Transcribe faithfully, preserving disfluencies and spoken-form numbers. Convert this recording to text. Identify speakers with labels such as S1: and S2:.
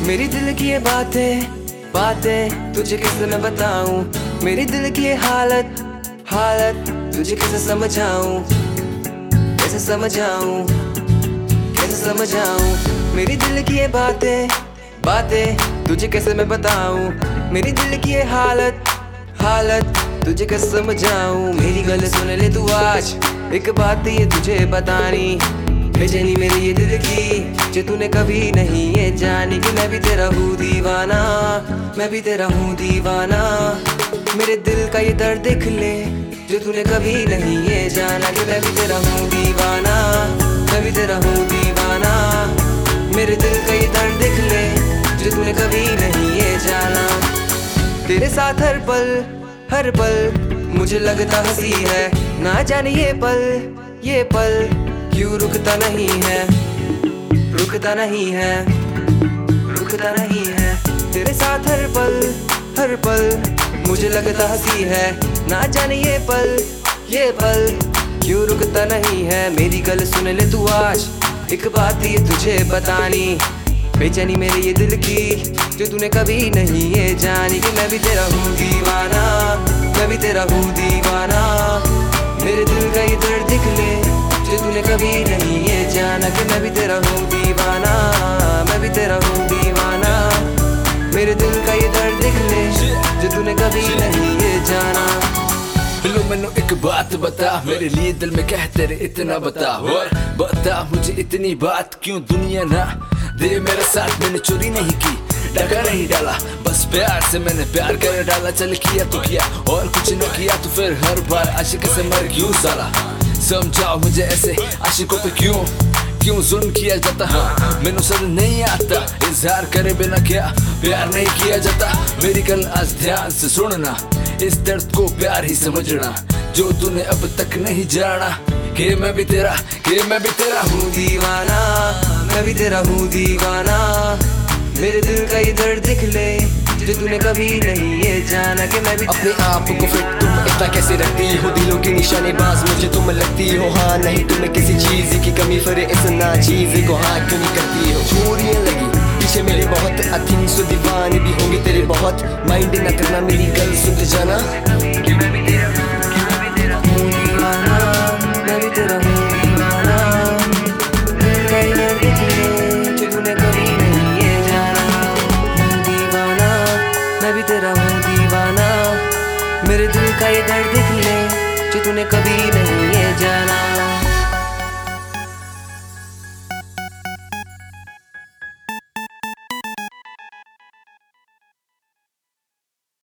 S1: मेरी दिल की ये बातें बातें तुझे कैसे मैं बताऊं, मेरी दिल की ये हालत हालत तुझे कैसे समझाऊं, कैसे समझाऊं, कैसे समझाऊं। मेरी दिल की ये बातें बातें तुझे कैसे मैं बताऊं, मेरी दिल की ये हालत हालत तुझे कैसे समझाऊं। मेरी गल सुन ले तू आज, एक बात ये तुझे बतानी, बेचैनी मेरी ये दिल की जो तूने कभी नहीं ये जानी, कि मैं भी तेरा हूँ दीवाना, मैं भी तेरा हूँ दीवाना। मेरे दिल का ये दर्द देख ले जो तूने कभी नहीं ये जाना, कि मैं भी तेरा हूँ दीवाना, मैं भी तेरा हूँ दीवाना। मेरे दिल का ये दर्द देख ले जो तूने कभी नहीं ये जाना। तेरे साथ हर पल हर पल मुझे लगता हंसी है, ना जाने ये पल ये पल क्यों रुकता नहीं है, रुकता नहीं है, रुकता नहीं है। तेरे साथ हर पल हर पल मुझे लगता हंसी है, ना जाने ये पल ये पल क्यों रुकता नहीं है। मेरी गल सुन ले तू आज, एक बात ये तुझे बतानी, बेचैनी मेरे ये दिल की जो तूने कभी नहीं ये जानी, कि मैं भी तेरा हूँ दीवाना, मैं भी तेरा हूँ दीवाना। मेरे दिल का ये दर्द दिख ले जो तूने कभी नहीं ये जाना, कि मैं भी तेरा हूँ दीवाना, मैं भी तेरा हूँ दीवाना। मेरे दिल का ये दर्द दिख ले जो तूने कभी नहीं ये जाना।
S2: लो मैनू एक बात बता, मेरे लिए दिल में कह तेरे इतना बता, और बता मुझे इतनी बात क्यों दुनिया ना दे मेरा साथ। मैंने चोरी नहीं की, डगा नहीं डाला, बस प्यार से मैंने प्यार कर डाला। चल किया तो किया और कुछ न किया तो फिर हर बार आशिक से मर क्यों साला। समझाओ मुझे ऐसे आशिकों पे क्यों क्यों जुल्म किया जाता। हाँ मैनू समझ नहीं आता, इजहार करे बिना क्या प्यार नहीं किया जाता। मेरी गल आज ध्यान से सुनना, इस दर्द को प्यार ही समझना जो तूने अब तक नहीं जाना, कि मैं भी तेरा कि मैं भी तेरा हूँ
S1: दीवाना, मैं भी तेरा हूँ दीवाना। मेरे दिल का ये दर्द दिख ले जो तूने कभी नहीं ये जाना, कि मैं भी
S3: अपने आप को फिट तुम इतना कैसे रखती हो, दिलों की निशानेबाज मुझे तुम लगती हो। हाँ नहीं तुम्हें किसी चीज की कमी, फिर इस ना चीज को हाँ क्यों नहीं करती हो। चोरियां लगी पीछे मेरे बहुत, आई थिंक सो दीवाने भी होंगे तेरे बहुत। माइंड ना करना मेरी गल सुन जाना, कि मैं भी तेरा कि मैं भी तेरा हूँ दीवाना,
S1: मैं भी तेरा हूँ दीवाना। दिल का ये दर्द दिख ले जो तूने कभी नहीं ये जाना, दीवाना मैं भी तेरा हूँ दीवाना। मेरे दिल का ये दर्द दिख ले जो तूने कभी नहीं